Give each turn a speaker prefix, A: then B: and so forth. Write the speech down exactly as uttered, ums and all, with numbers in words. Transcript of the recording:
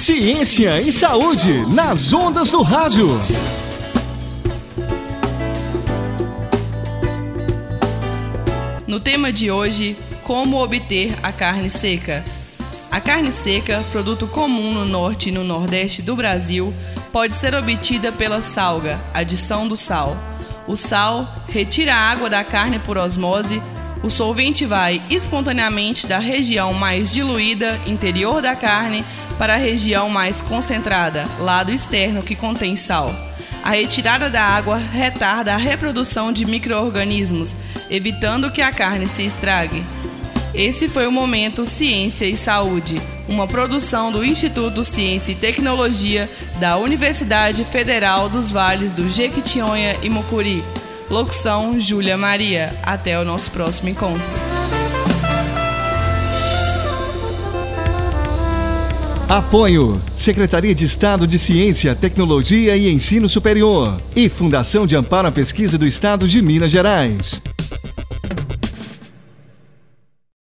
A: Ciência e saúde nas ondas do rádio.
B: No tema de hoje, como obter a carne seca. A carne seca, produto comum no norte e no nordeste do Brasil, pode ser obtida pela salga, adição do sal. O sal retira a água da carne por osmose. O solvente vai espontaneamente da região mais diluída, interior da carne, para a região mais concentrada, lado externo, que contém sal. A retirada da água retarda a reprodução de micro-organismos, evitando que a carne se estrague. Esse foi o Momento Ciência e Saúde, uma produção do Instituto Ciência e Tecnologia da Universidade Federal dos Vales do Jequitinhonha e Mucuri. Locução: Júlia Maria. Até o nosso próximo encontro.
A: Apoio: Secretaria de Estado de Ciência, Tecnologia e Ensino Superior e Fundação de Amparo à Pesquisa do Estado de Minas Gerais.